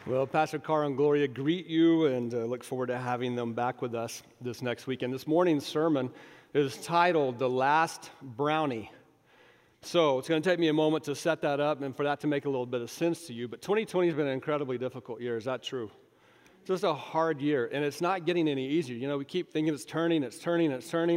Well, Pastor Carl and Gloria greet you and look forward to having them back with us this next weekend. This morning's sermon is titled, The Last Brownie. So it's going to take me a moment to set that up and for that to make a little bit of sense to you. But 2020 has been an incredibly difficult year. Is that true? Just a hard year, and it's not getting any easier. You know, we keep thinking it's turning, and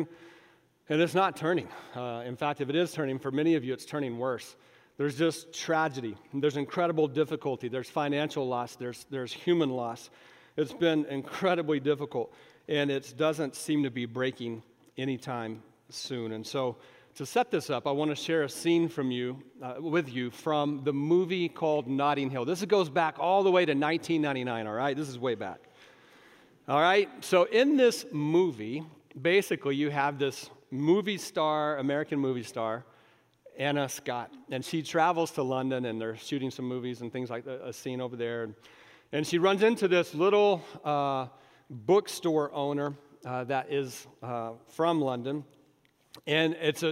it's not turning. In fact, if it is turning, for many of you, it's turning worse. There's just tragedy. There's incredible difficulty. There's financial loss. There's human loss. It's been incredibly difficult, and it doesn't seem to be breaking anytime soon. And so to set this up, I want to share a scene with you from the movie called Notting Hill. This goes back all the way to 1999, all right? This is way back. All right? So in this movie, basically you have this American movie star, Anna Scott, and she travels to London, and they're shooting some movies and things like that, a scene over there. And she runs into this little bookstore owner that is from London. And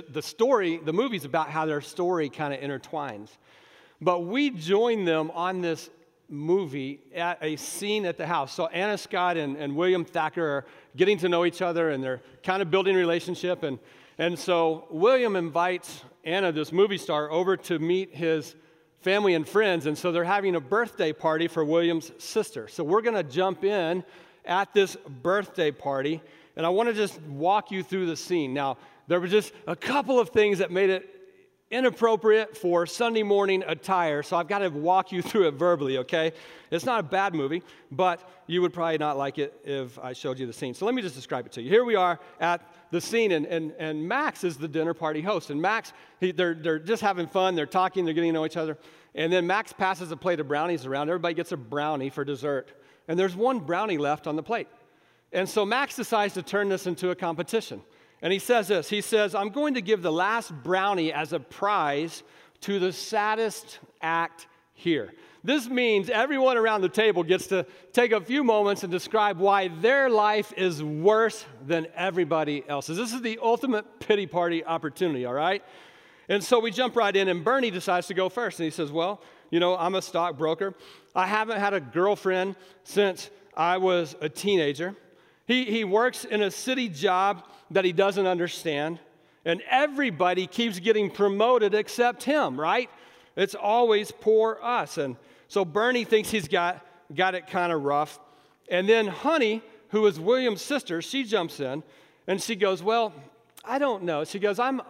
the movie's about how their story kind of intertwines. But we join them on this movie at a scene at the house. So Anna Scott and William Thacker are getting to know each other, and they're kind of building a relationship. And so William invites Anna, this movie star, over to meet his family and friends. And so they're having a birthday party for William's sister. So we're going to jump in at this birthday party, and I want to just walk you through the scene. Now, there were just a couple of things that made it inappropriate for Sunday morning attire, so I've got to walk you through it verbally, okay? It's not a bad movie, but you would probably not like it if I showed you the scene. So let me just describe it to you. Here we are at the scene, and Max is the dinner party host. And Max, they're just having fun, they're talking, they're getting to know each other. And then Max passes a plate of brownies around. Everybody gets a brownie for dessert. And there's one brownie left on the plate. And so Max decides to turn this into a competition. And he says this, he says, I'm going to give the last brownie as a prize to the saddest act here. This means everyone around the table gets to take a few moments and describe why their life is worse than everybody else's. This is the ultimate pity party opportunity, all right? And so we jump right in, and Bernie decides to go first. And he says, well, you know, I'm a stockbroker. I haven't had a girlfriend since I was a teenager. He works in a city job that he doesn't understand, and everybody keeps getting promoted except him, right? It's always poor us. And so Bernie thinks he's got it kind of rough. And then Honey, who is William's sister, she jumps in, and she goes, well, I don't know. She goes, I'm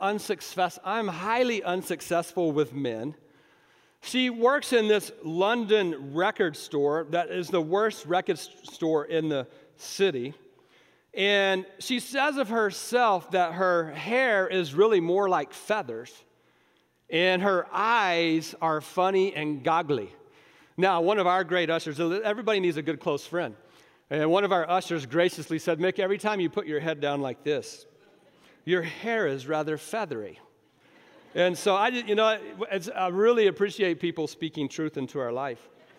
highly unsuccessful with men. She works in this London record store that is the worst record store in the city. And she says of herself that her hair is really more like feathers, and her eyes are funny and goggly. Now, one of our great ushers, everybody needs a good close friend, and one of our ushers graciously said, Mick, every time you put your head down like this, your hair is rather feathery. And so I really appreciate people speaking truth into our life.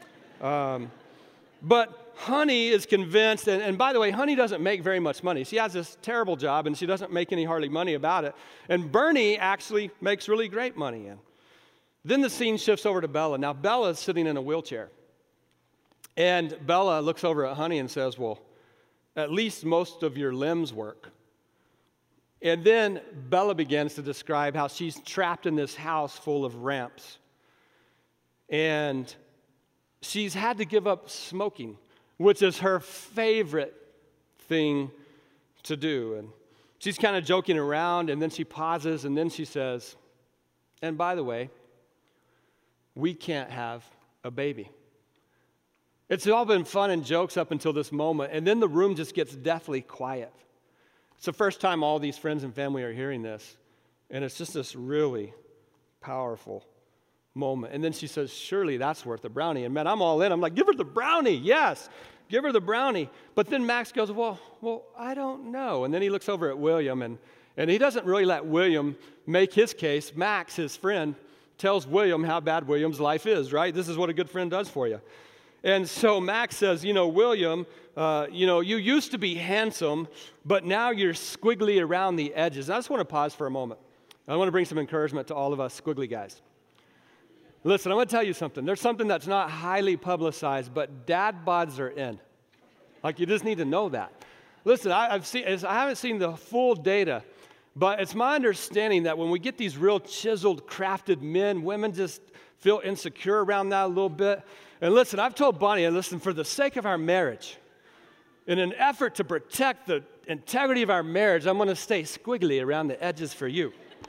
But Honey is convinced, and by the way, Honey doesn't make very much money. She has this terrible job, and she doesn't make any hardly money about it. And Bernie actually makes really great money. And then the scene shifts over to Bella. Now, Bella's sitting in a wheelchair. And Bella looks over at Honey and says, well, at least most of your limbs work. And then Bella begins to describe how she's trapped in this house full of ramps. And she's had to give up smoking, which is her favorite thing to do. And she's kind of joking around, and then she pauses, and then she says, and by the way, we can't have a baby. It's all been fun and jokes up until this moment, and then the room just gets deathly quiet. It's the first time all these friends and family are hearing this, and it's just this really powerful moment. And then she says, surely that's worth a brownie. And man, I'm all in. I'm like, give her the brownie. Yes, give her the brownie. But then Max goes, well, I don't know. And then he looks over at William, and he doesn't really let William make his case. Max, his friend, tells William how bad William's life is, right? This is what a good friend does for you. And so Max says, William, you used to be handsome, but now you're squiggly around the edges. I just want to pause for a moment. I want to bring some encouragement to all of us squiggly guys. Listen, I'm going to tell you something. There's something that's not highly publicized, but dad bods are in. Like, you just need to know that. Listen, I haven't seen the full data, but it's my understanding that when we get these real chiseled, crafted men, women just feel insecure around that a little bit. And listen, I've told Bonnie, and listen, for the sake of our marriage, in an effort to protect the integrity of our marriage, I'm going to stay squiggly around the edges for you.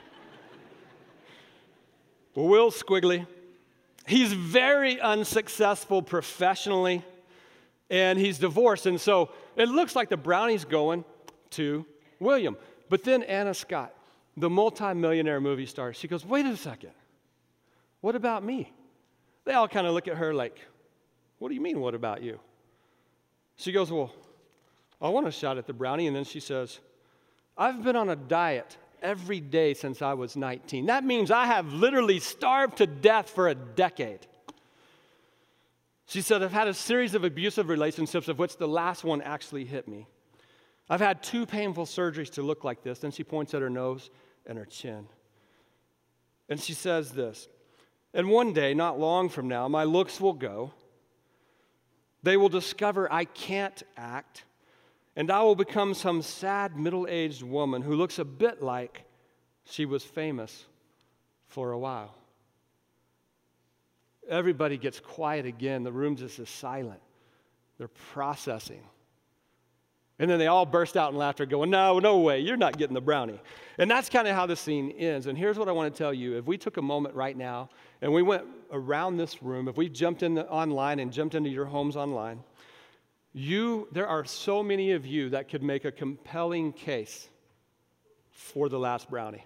Well, Will's squiggly. He's very unsuccessful professionally, and he's divorced. And so it looks like the brownie's going to William. But then Anna Scott, the multimillionaire movie star, she goes, wait a second. What about me? They all kind of look at her like, what do you mean, what about you? She goes, well, I want a shot at the brownie. And then she says, I've been on a diet every day since I was 19. That means I have literally starved to death for a decade. She said, I've had a series of abusive relationships, of which the last one actually hit me. I've had 2 painful surgeries to look like this. Then she points at her nose and her chin. And she says this, and one day, not long from now, my looks will go. They will discover I can't act, and I will become some sad middle-aged woman who looks a bit like she was famous for a while. Everybody gets quiet again. The room just is silent. They're processing. And then they all burst out in laughter going, no way, you're not getting the brownie. And that's kind of how the scene ends. And here's what I want to tell you. If we took a moment right now and we went around this room, if we jumped in online and jumped into your homes online, there are so many of you that could make a compelling case for the last brownie.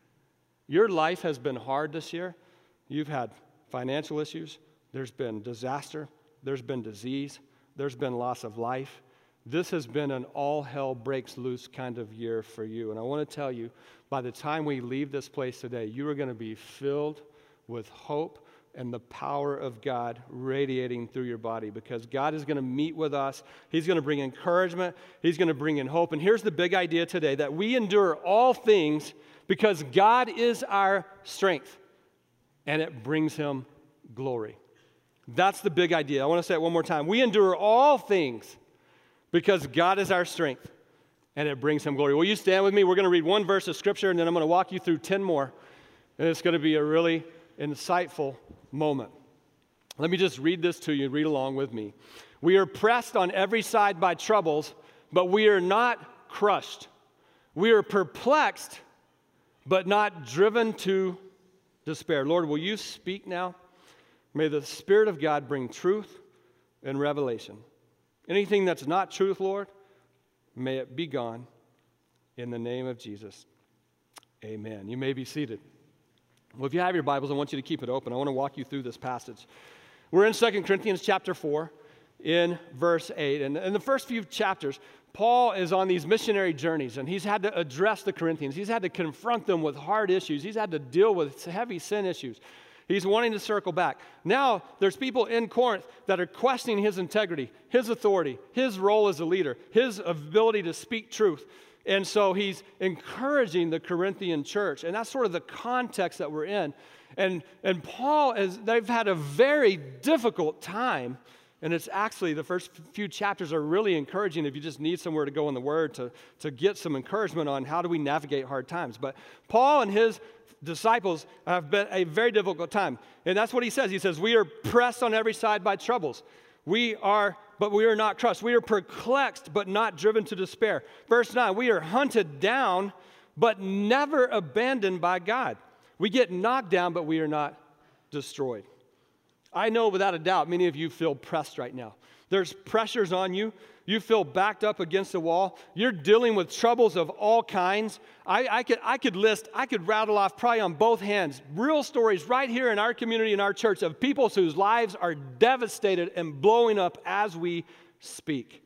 Your life has been hard this year. You've had financial issues. There's been disaster. There's been disease. There's been loss of life. This has been an all hell breaks loose kind of year for you. And I want to tell you, by the time we leave this place today, you are going to be filled with hope and the power of God radiating through your body, because God is going to meet with us. He's going to bring encouragement. He's going to bring in hope. And here's the big idea today, that we endure all things because God is our strength, and it brings him glory. That's the big idea. I want to say it one more time. We endure all things because God is our strength, and it brings him glory. Will you stand with me? We're going to read one verse of Scripture, and then I'm going to walk you through 10 more, and it's going to be a really insightful moment. Let me just read this to you. Read along with me. We are pressed on every side by troubles, but we are not crushed. We are perplexed, but not driven to despair. Lord, will you speak now? May the Spirit of God bring truth and revelation. Anything that's not truth, Lord, may it be gone in the name of Jesus. Amen. You may be seated. Well, if you have your Bibles, I want you to keep it open. I want to walk you through this passage. We're in 2 Corinthians chapter 4 in verse 8. And in the first few chapters, Paul is on these missionary journeys, and he's had to address the Corinthians. He's had to confront them with hard issues. He's had to deal with heavy sin issues. He's wanting to circle back. Now, there's people in Corinth that are questioning his integrity, his authority, his role as a leader, his ability to speak truth. And so he's encouraging the Corinthian church. And that's sort of the context that we're in. And Paul, they've had a very difficult time. And it's actually, the first few chapters are really encouraging if you just need somewhere to go in the Word to get some encouragement on how do we navigate hard times. But Paul and his disciples have been a very difficult time. And that's what he says. He says, we are pressed on every side by troubles. But we are not crushed. We are perplexed, but not driven to despair. Verse 9, we are hunted down, but never abandoned by God. We get knocked down, but we are not destroyed. I know without a doubt many of you feel pressed right now. There's pressures on you. You feel backed up against the wall. You're dealing with troubles of all kinds. I could rattle off probably on both hands real stories right here in our community, in our church, of people whose lives are devastated and blowing up as we speak.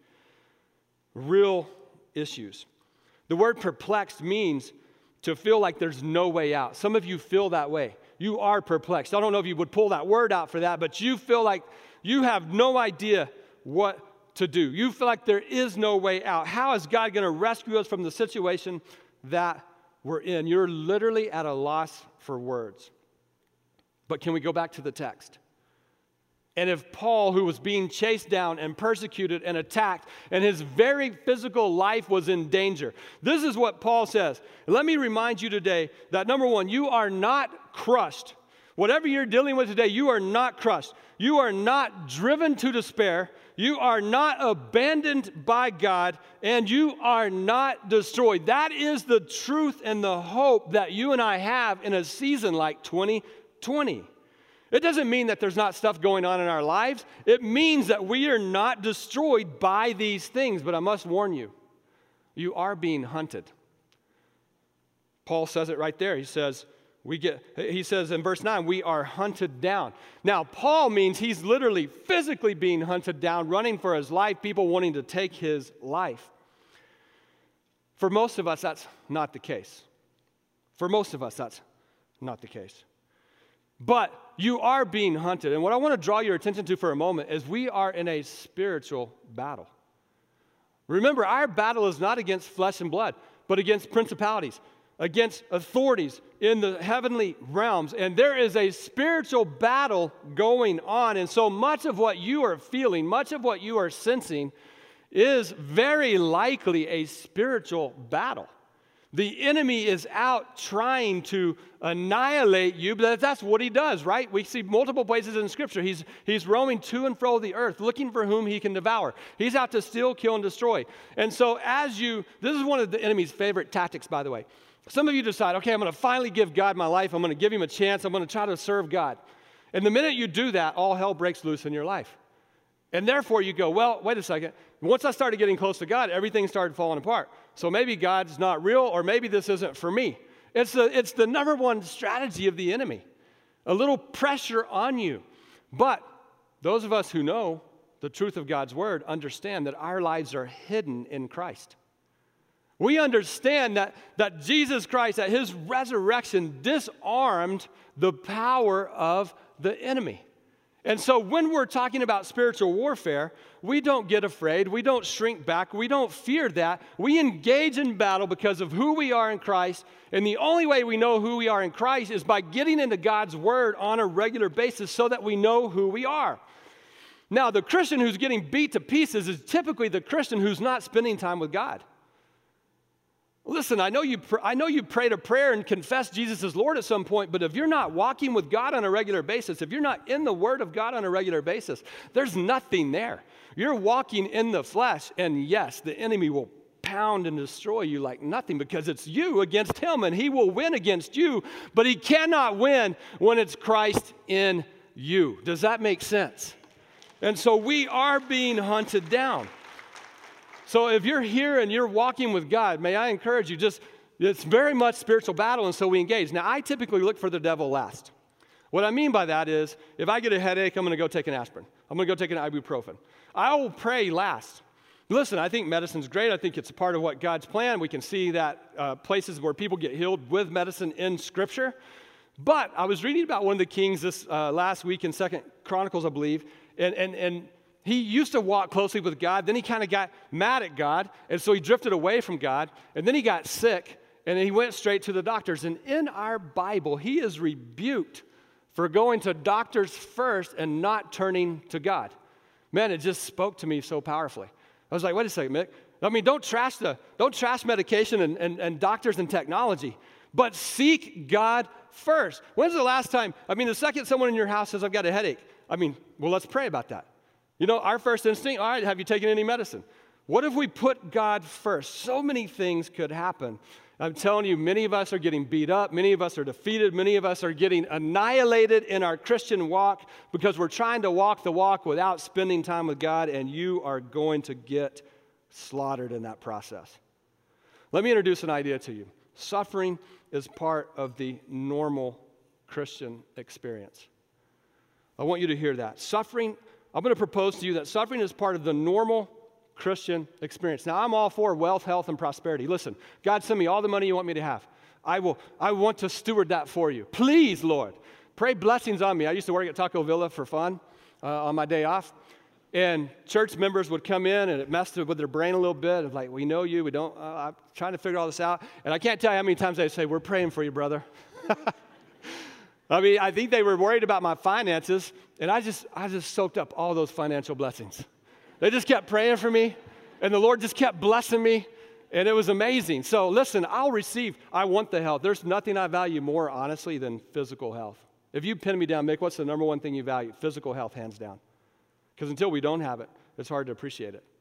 Real issues. The word perplexed means to feel like there's no way out. Some of you feel that way. You are perplexed. I don't know if you would pull that word out for that, but you feel like you have no idea what to do. You feel like there is no way out. How is God going to rescue us from the situation that we're in? You're literally at a loss for words. But can we go back to the text? And if Paul, who was being chased down and persecuted and attacked, and his very physical life was in danger, this is what Paul says. And let me remind you today that, number one, you are not crushed. Whatever you're dealing with today, you are not crushed. You are not driven to despair. You are not abandoned by God, and you are not destroyed. That is the truth and the hope that you and I have in a season like 2020. It doesn't mean that there's not stuff going on in our lives. It means that we are not destroyed by these things. But I must warn you, you are being hunted. Paul says it right there. He says in verse 9, we are hunted down. Now, Paul means he's literally physically being hunted down, running for his life, people wanting to take his life. For most of us, that's not the case. For most of us, that's not the case. But you are being hunted. And what I want to draw your attention to for a moment is we are in a spiritual battle. Remember, our battle is not against flesh and blood, but against principalities, against authorities in the heavenly realms. And there is a spiritual battle going on. And so much of what you are feeling, much of what you are sensing is very likely a spiritual battle. The enemy is out trying to annihilate you, but that's what he does, right? We see multiple places in Scripture. He's roaming to and fro the earth, looking for whom he can devour. He's out to steal, kill, and destroy. And so this is one of the enemy's favorite tactics, by the way. Some of you decide, okay, I'm going to finally give God my life. I'm going to give him a chance. I'm going to try to serve God. And the minute you do that, all hell breaks loose in your life. And therefore you go, well, wait a second. Once I started getting close to God, everything started falling apart. So maybe God's not real, or maybe this isn't for me. It's the number one strategy of the enemy. A little pressure on you. But those of us who know the truth of God's word understand that our lives are hidden in Christ. We understand that Jesus Christ, that his resurrection disarmed the power of the enemy. And so when we're talking about spiritual warfare, we don't get afraid, we don't shrink back, we don't fear that. We engage in battle because of who we are in Christ, and the only way we know who we are in Christ is by getting into God's word on a regular basis so that we know who we are. Now, the Christian who's getting beat to pieces is typically the Christian who's not spending time with God. Listen, I know you prayed a prayer and confessed Jesus as Lord at some point, but if you're not walking with God on a regular basis, if you're not in the Word of God on a regular basis, there's nothing there. You're walking in the flesh, and yes, the enemy will pound and destroy you like nothing because it's you against him, and he will win against you, but he cannot win when it's Christ in you. Does that make sense? And so we are being hunted down. So if you're here and you're walking with God, may I encourage you, it's very much spiritual battle, and so we engage. Now, I typically look for the devil last. What I mean by that is, if I get a headache, I'm going to go take an aspirin. I'm going to go take an ibuprofen. I will pray last. Listen, I think medicine's great. I think it's a part of what God's plan. We can see that places where people get healed with medicine in Scripture. But I was reading about one of the kings this last week in 2 Chronicles, I believe, and he used to walk closely with God. Then he kind of got mad at God, and so he drifted away from God. And then he got sick, and he went straight to the doctors. And in our Bible, he is rebuked for going to doctors first and not turning to God. Man, it just spoke to me so powerfully. I was like, wait a second, Mick. I mean, don't trash medication and doctors and technology, but seek God first. When's the last time? The second someone in your house says, I've got a headache. Let's pray about that. Our first instinct, all right, have you taken any medicine? What if we put God first? So many things could happen. I'm telling you, many of us are getting beat up. Many of us are defeated. Many of us are getting annihilated in our Christian walk because we're trying to walk the walk without spending time with God, and you are going to get slaughtered in that process. Let me introduce an idea to you. Suffering is part of the normal Christian experience. I want you to hear that. I'm going to propose to you that suffering is part of the normal Christian experience. Now, I'm all for wealth, health, and prosperity. Listen, God, send me all the money you want me to have. I want to steward that for you. Please, Lord, pray blessings on me. I used to work at Taco Villa for fun on my day off. And church members would come in, and it messed with their brain a little bit. Of like, we know you. We don't. I'm trying to figure all this out. And I can't tell you how many times they say, we're praying for you, brother. I mean, I think they were worried about my finances, and I just soaked up all those financial blessings. They just kept praying for me, and the Lord just kept blessing me, and it was amazing. So listen, I want the health. There's nothing I value more, honestly, than physical health. If you pin me down, Mick, what's the number one thing you value? Physical health, hands down. Because until we don't have it, it's hard to appreciate it.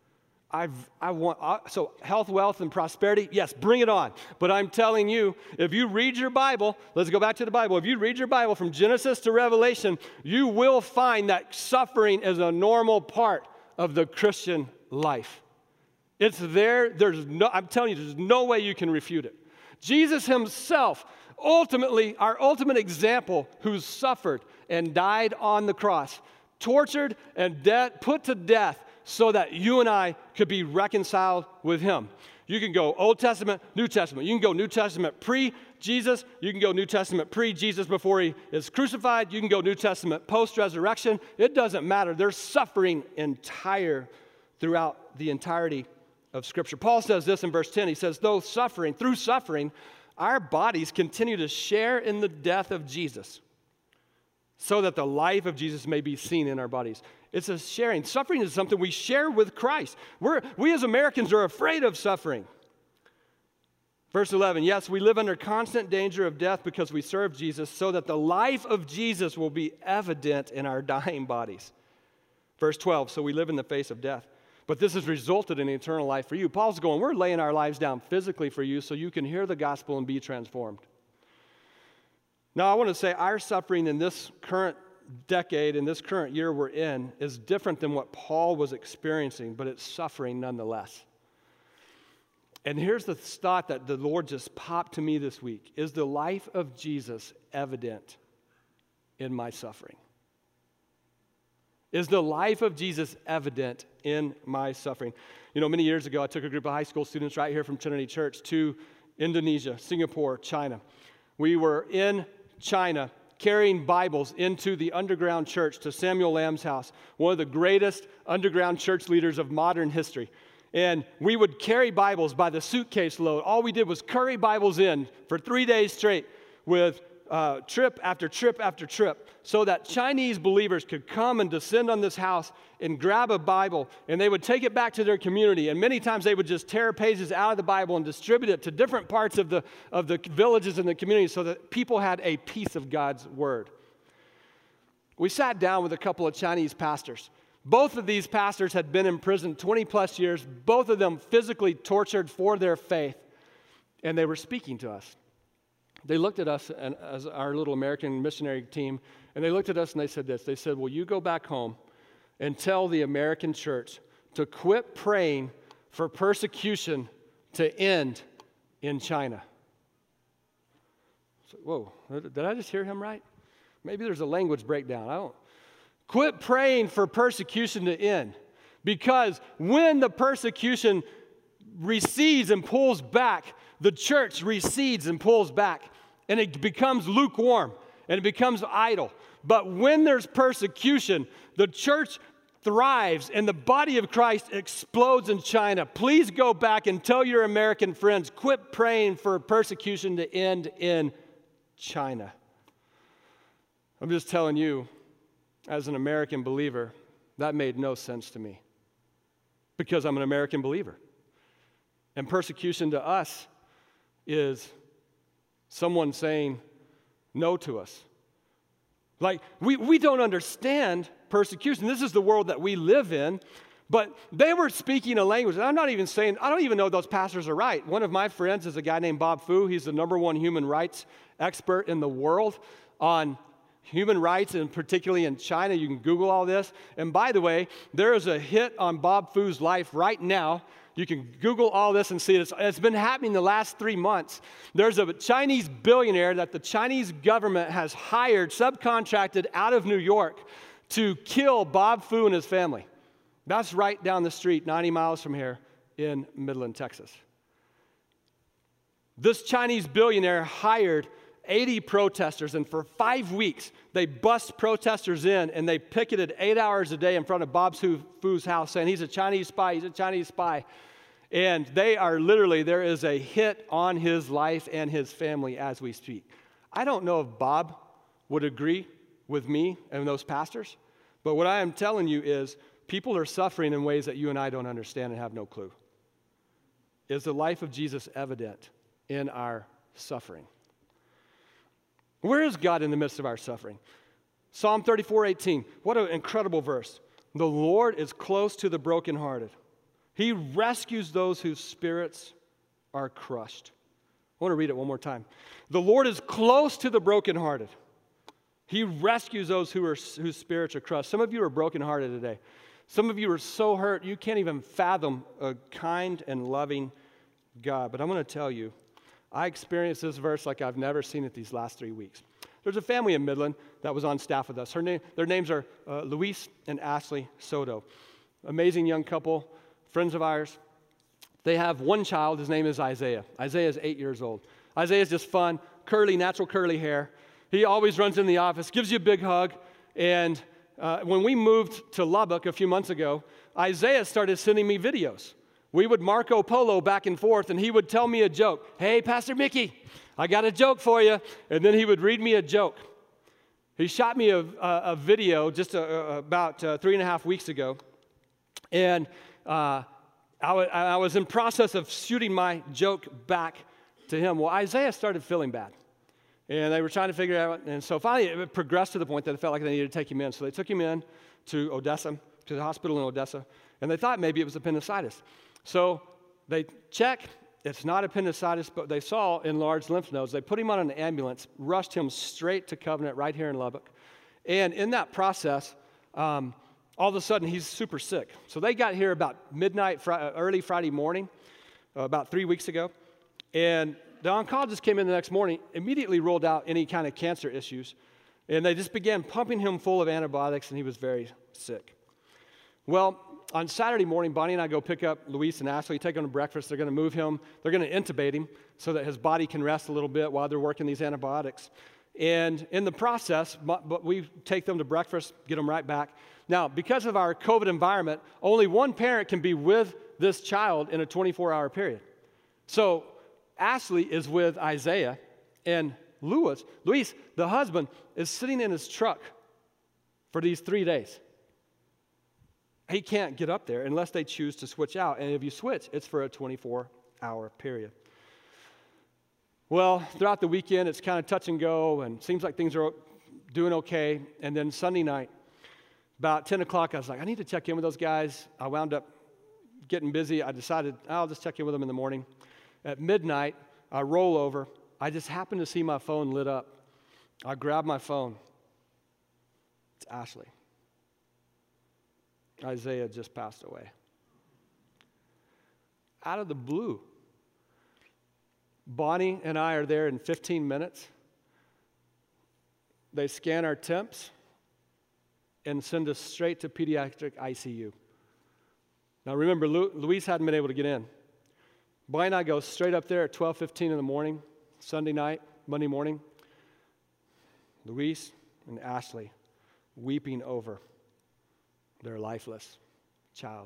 So health, wealth, and prosperity, yes, bring it on. But I'm telling you, if you read your Bible, let's go back to the Bible. If you read your Bible from Genesis to Revelation, you will find that suffering is a normal part of the Christian life. It's there. I'm telling you, there's no way you can refute it. Jesus himself, ultimately, our ultimate example, who suffered and died on the cross, tortured and put to death so that you and I could be reconciled with him. You can go Old Testament, New Testament. You can go New Testament pre-Jesus. You can go New Testament pre-Jesus before he is crucified. You can go New Testament post-resurrection. It doesn't matter. There's suffering throughout the entirety of Scripture. Paul says this in verse 10. He says, through suffering, our bodies continue to share in the death of Jesus, so that the life of Jesus may be seen in our bodies. It's a sharing. Suffering is something we share with Christ. We as Americans are afraid of suffering. Verse 11, yes, we live under constant danger of death because we serve Jesus, so that the life of Jesus will be evident in our dying bodies. Verse 12, so we live in the face of death. But this has resulted in eternal life for you. Paul's going, we're laying our lives down physically for you so you can hear the gospel and be transformed. Now, I want to say our suffering in this current decade, in this current year we're in, is different than what Paul was experiencing, but it's suffering nonetheless. And here's the thought that the Lord just popped to me this week. Is the life of Jesus evident in my suffering? Is the life of Jesus evident in my suffering? You know, many years ago, I took a group of high school students right here from Trinity Church to Indonesia, Singapore, China. We were in China carrying Bibles into the underground church to Samuel Lamb's house, one of the greatest underground church leaders of modern history. And we would carry Bibles by the suitcase load. All we did was carry Bibles in for 3 days straight with trip after trip after trip, so that Chinese believers could come and descend on this house and grab a Bible, and they would take it back to their community. And many times they would just tear pages out of the Bible and distribute it to different parts of the villages in the community so that people had a piece of God's Word. We sat down with a couple of Chinese pastors. Both of these pastors had been in prison 20 plus years, both of them physically tortured for their faith, and they were speaking to us. They looked at us as our little American missionary team, and they looked at us and they said this. They said, well, you go back home and tell the American church to quit praying for persecution to end in China. So, whoa, did I just hear him right? Maybe there's a language breakdown. Quit praying for persecution to end, because when the persecution recedes and pulls back, the church recedes and pulls back, and it becomes lukewarm, and it becomes idle. But when there's persecution, the church thrives, and the body of Christ explodes in China. Please go back and tell your American friends, quit praying for persecution to end in China. I'm just telling you, as an American believer, that made no sense to me, because I'm an American believer. And persecution to us is someone saying no to us. Like, we don't understand persecution. This is the world that we live in, but they were speaking a language. And I don't even know those pastors are right. One of my friends is a guy named Bob Fu. He's the #1 human rights expert in the world on human rights, and particularly in China. You can Google all this. And by the way, there is a hit on Bob Fu's life right now. You can Google all this and see it. It's been happening the last 3 months. There's a Chinese billionaire that the Chinese government has hired, subcontracted out of New York to kill Bob Fu and his family. That's right down the street, 90 miles from here in Midland, Texas. This Chinese billionaire hired 80 protesters, and for 5 weeks, they bust protesters in, and they picketed 8 hours a day in front of Bob Fu's house, saying he's a Chinese spy, he's a Chinese spy. And they are literally, there is a hit on his life and his family as we speak. I don't know if Bob would agree with me and those pastors. But what I am telling you is people are suffering in ways that you and I don't understand and have no clue. Is the life of Jesus evident in our suffering? Where is God in the midst of our suffering? Psalm 34:18. What an incredible verse. The Lord is close to the brokenhearted. He rescues those whose spirits are crushed. I want to read it one more time. The Lord is close to the brokenhearted. He rescues those whose spirits are crushed. Some of you are brokenhearted today. Some of you are so hurt you can't even fathom a kind and loving God. But I'm going to tell you, I experienced this verse like I've never seen it these last 3 weeks. There's a family in Midland that was on staff with us. Their names are Luis and Ashley Soto. Amazing young couple, friends of ours. They have one child. His name is Isaiah. Isaiah is 8 years old. Isaiah is just fun, natural curly hair. He always runs in the office, gives you a big hug. And when we moved to Lubbock a few months ago, Isaiah started sending me videos. We would Marco Polo back and forth, and he would tell me a joke. Hey, Pastor Mickey, I got a joke for you. And then he would read me a joke. He shot me a video just about 3.5 weeks ago. And I was in process of shooting my joke back to him. Well, Isaiah started feeling bad. And they were trying to figure it out. And so finally it progressed to the point that it felt like they needed to take him in. So they took him in to Odessa, to the hospital in Odessa. And they thought maybe it was appendicitis. So they check. It's not appendicitis, but they saw enlarged lymph nodes. They put him on an ambulance, rushed him straight to Covenant right here in Lubbock. And in that process, all of a sudden, he's super sick. So they got here about midnight, early Friday morning, about 3 weeks ago. And the oncologist came in the next morning, immediately ruled out any kind of cancer issues. And they just began pumping him full of antibiotics, and he was very sick. Well, on Saturday morning, Bonnie and I go pick up Luis and Ashley, take them to breakfast. They're going to move him. They're going to intubate him so that his body can rest a little bit while they're working these antibiotics. And in the process, we take them to breakfast, get them right back. Now, because of our COVID environment, only one parent can be with this child in a 24-hour period. So Ashley is with Isaiah, and Luis, the husband, is sitting in his truck for these 3 days. He can't get up there unless they choose to switch out. And if you switch, it's for a 24-hour period. Well, throughout the weekend, it's kind of touch and go, and it seems like things are doing okay. And then Sunday night, about 10 o'clock, I was like, I need to check in with those guys. I wound up getting busy. I decided I'll just check in with them in the morning. At midnight, I roll over. I just happened to see my phone lit up. I grab my phone. It's Ashley. Isaiah just passed away. Out of the blue. Bonnie and I are there in 15 minutes. They scan our temps and send us straight to pediatric ICU. Now remember, Luis hadn't been able to get in. Bonnie and I go straight up there at 12:15 in the morning, Sunday night, Monday morning. Luis and Ashley weeping over their lifeless child.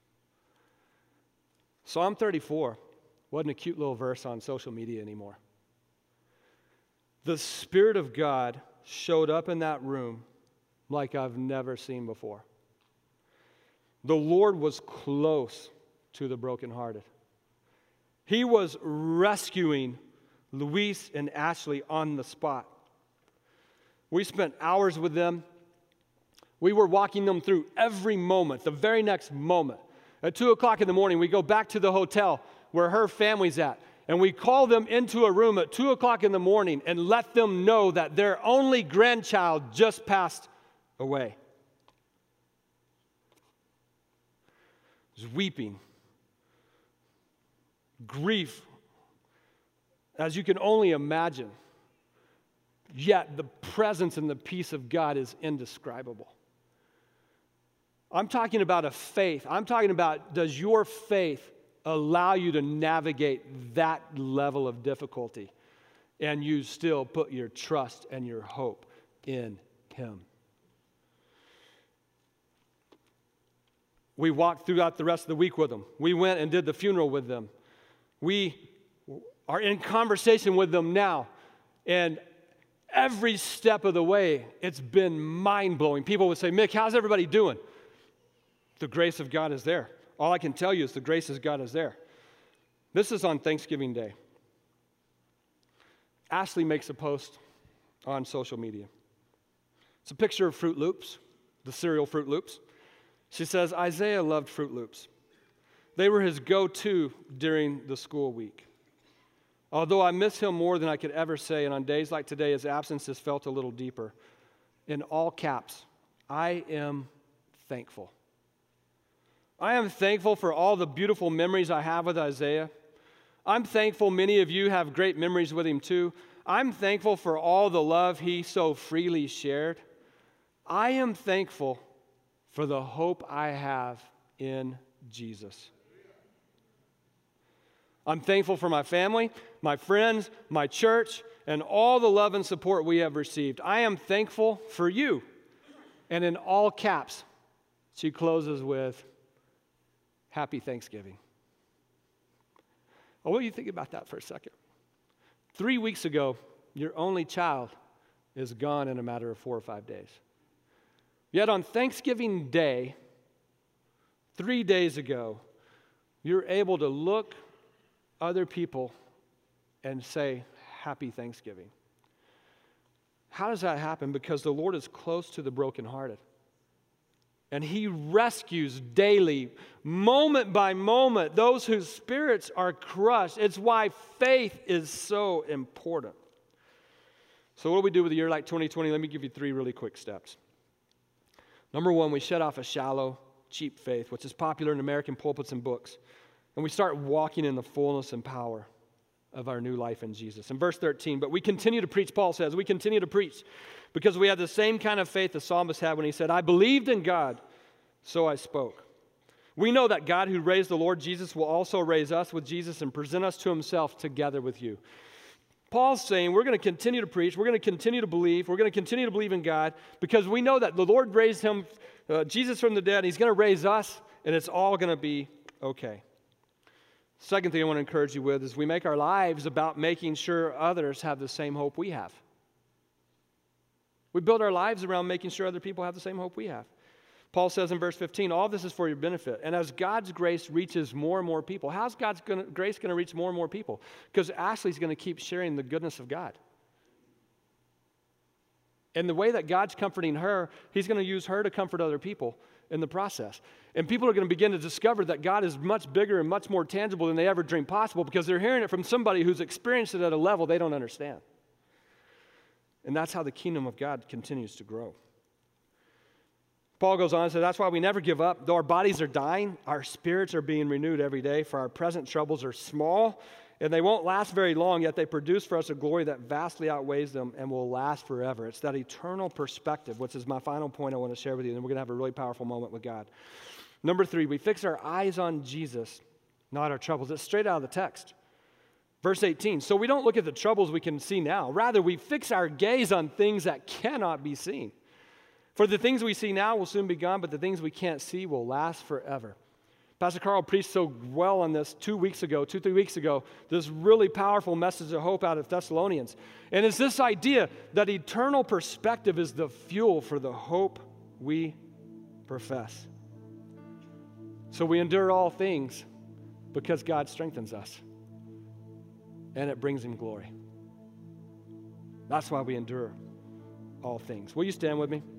Psalm 34 wasn't a cute little verse on social media anymore. The Spirit of God showed up in that room like I've never seen before. The Lord was close to the brokenhearted. He was rescuing Luis and Ashley on the spot. We spent hours with them. We were walking them through every moment, the very next moment. At 2 o'clock in the morning, we go back to the hotel where her family's at, and we call them into a room at 2 o'clock in the morning and let them know that their only grandchild just passed away. Just weeping. Grief, as you can only imagine. Yet the presence and the peace of God is indescribable. I'm talking about a faith. I'm talking about, does your faith allow you to navigate that level of difficulty and you still put your trust and your hope in Him? We walked throughout the rest of the week with them. We went and did the funeral with them. We are in conversation with them now. And every step of the way, it's been mind-blowing. People would say, Mick, how's everybody doing? The grace of God is there. All I can tell you is the grace of God is there. This is on Thanksgiving Day. Ashley makes a post on social media. It's a picture of Fruit Loops, the cereal Fruit Loops. She says, Isaiah loved Fruit Loops. They were his go-to during the school week. Although I miss him more than I could ever say, and on days like today, his absence is felt a little deeper. In all caps, I am thankful. I am thankful for all the beautiful memories I have with Isaiah. I'm thankful many of you have great memories with him too. I'm thankful for all the love he so freely shared. I am thankful for the hope I have in Jesus. I'm thankful for my family, my friends, my church, and all the love and support we have received. I am thankful for you. And in all caps, she closes with, Happy Thanksgiving. I want you to think about that for a second. 3 weeks ago, your only child is gone in a matter of 4 or 5 days. Yet on Thanksgiving Day, 3 days ago, you're able to look other people and say, Happy Thanksgiving. How does that happen? Because the Lord is close to the brokenhearted. And he rescues daily, moment by moment, those whose spirits are crushed. It's why faith is so important. So what do we do with a year like 2020? Let me give you 3 really quick steps. Number 1, we shut off a shallow, cheap faith, which is popular in American pulpits and books. And we start walking in the fullness and power of our new life in Jesus. In verse 13, but we continue to preach, Paul says, we continue to preach because we have the same kind of faith the psalmist had when he said, I believed in God, so I spoke. We know that God who raised the Lord Jesus will also raise us with Jesus and present us to himself together with you. Paul's saying we're going to continue to preach, we're going to continue to believe, we're going to continue to believe in God because we know that the Lord raised him, Jesus from the dead, and he's going to raise us, and it's all going to be okay. Second thing I want to encourage you with is we make our lives about making sure others have the same hope we have. We build our lives around making sure other people have the same hope we have. Paul says in verse 15, all this is for your benefit. And as God's grace reaches more and more people, how's God's grace going to reach more and more people? Because Ashley's going to keep sharing the goodness of God. And the way that God's comforting her, he's going to use her to comfort other people in the process. And people are going to begin to discover that God is much bigger and much more tangible than they ever dreamed possible because they're hearing it from somebody who's experienced it at a level they don't understand. And that's how the kingdom of God continues to grow. Paul goes on and says, that's why we never give up. Though our bodies are dying, our spirits are being renewed every day, for our present troubles are small, and they won't last very long, yet they produce for us a glory that vastly outweighs them and will last forever. It's that eternal perspective, which is my final point I want to share with you, and then we're going to have a really powerful moment with God. Number 3, we fix our eyes on Jesus, not our troubles. It's straight out of the text. Verse 18, so we don't look at the troubles we can see now. Rather, we fix our gaze on things that cannot be seen. For the things we see now will soon be gone, but the things we can't see will last forever. Pastor Carl preached so well on this 3 weeks ago, this really powerful message of hope out of Thessalonians. And it's this idea that eternal perspective is the fuel for the hope we profess. So we endure all things because God strengthens us. And it brings him glory. That's why we endure all things. Will you stand with me?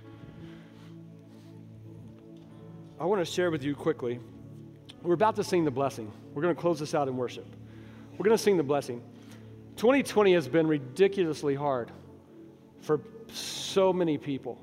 I want to share with you quickly. We're about to sing the blessing. We're going to close this out in worship. We're going to sing the blessing. 2020 has been ridiculously hard for so many people.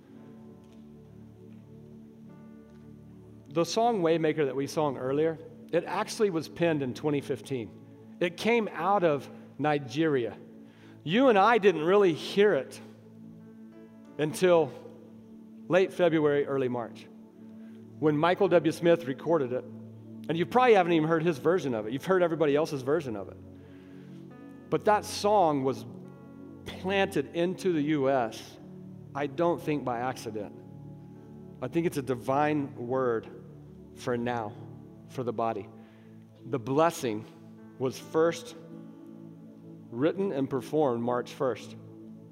The song Waymaker that we sang earlier, it actually was penned in 2015. It came out of Nigeria. You and I didn't really hear it until late February, early March, when Michael W. Smith recorded it. And you probably haven't even heard his version of it. You've heard everybody else's version of it. But that song was planted into the U.S., I don't think by accident. I think it's a divine word for now, for the body. The blessing was first written and performed March 1st,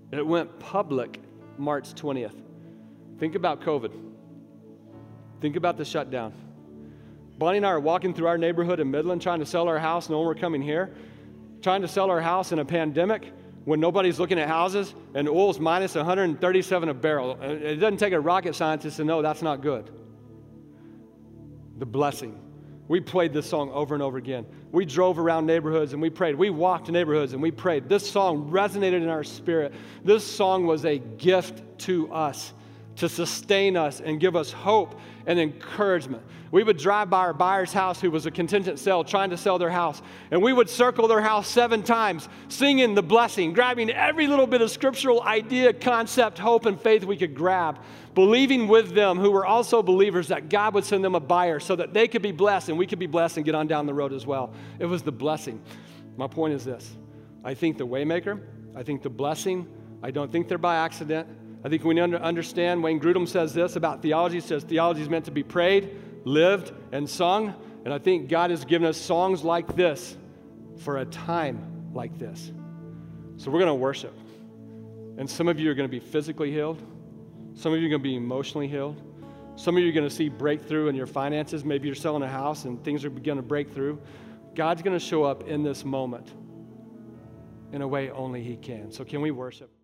It went public March 20th. Think about COVID. Think about the shutdown. Bonnie and I are walking through our neighborhood in Midland trying to sell our house, knowing we're coming here, trying to sell our house in a pandemic when nobody's looking at houses and oil's minus 137 a barrel. It doesn't take a rocket scientist to know that's not good. The blessing. We played this song over and over again. We drove around neighborhoods and we prayed. We walked neighborhoods and we prayed. This song resonated in our spirit. This song was a gift to us to sustain us and give us hope and encouragement. We would drive by our buyer's house, who was a contingent sale, trying to sell their house, and we would circle their house 7 times, singing the blessing, grabbing every little bit of scriptural idea, concept, hope, and faith we could grab, believing with them, who were also believers, that God would send them a buyer so that they could be blessed and we could be blessed and get on down the road as well. It was the blessing. My point is this. I think the waymaker, I think the blessing, I don't think they're by accident. I think we need to understand, Wayne Grudem says this about theology. He says theology is meant to be prayed, lived, and sung. And I think God has given us songs like this for a time like this. So we're going to worship. And some of you are going to be physically healed. Some of you are going to be emotionally healed. Some of you are going to see breakthrough in your finances. Maybe you're selling a house and things are beginning to break through. God's going to show up in this moment in a way only He can. So can we worship?